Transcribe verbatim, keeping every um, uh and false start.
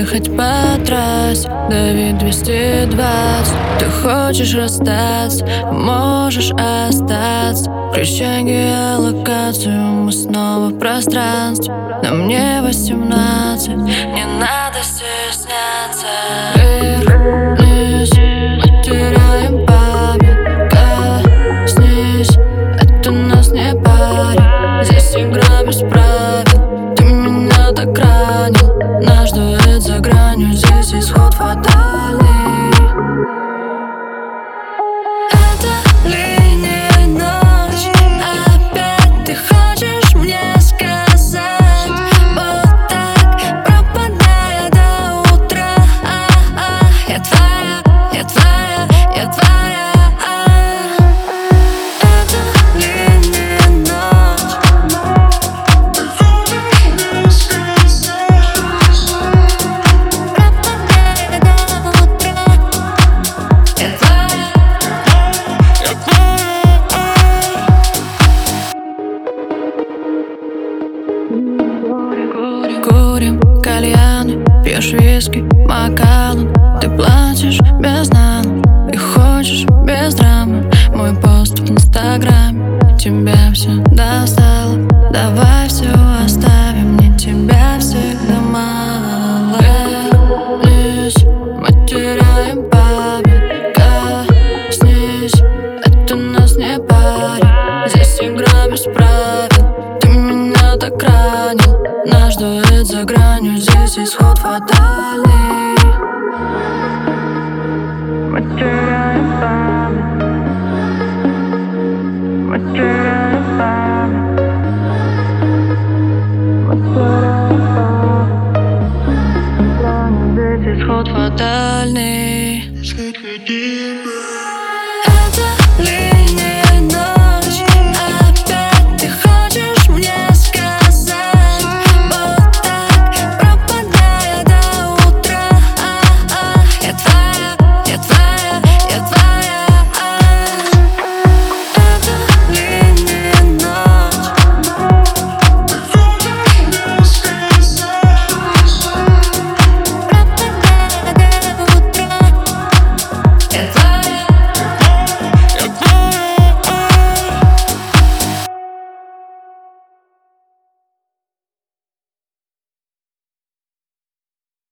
хоть по трассе, дави двести двадцать. Ты хочешь расстаться, можешь остаться. Включай геолокацию, мы снова в пространстве. Но мне восемнадцать, не надо стесняться. Вернись, мы теряем память. Коснись, это нас не парит. Здесь игра без правил. Ты меня так ранил, наш дуэт за гранью. Здесь исход фатальный. Это линия ночь. Опять ты хочешь мне сказать вот так, пропадая до утра. Я твоя, я твоя, я твоя. Это линия ночь. Пропадая до утра. Я твоя. Курим кальяны, пьешь виски, Макаллан. Ты платишь без нана и хочешь без драмы. Мой пост в инстаграме тебя все достало. Давай все оставим, мне тебя всегда мало. Вернись, мы теряем память. Коснись, это нас не парит. Здесь игра без правил. Ты меня так ранил, наш дуэт за гранью. Здесь исход фатальный. Мы теряем память. Мы теряем память. Мы теряем память. Здесь исход фатальный.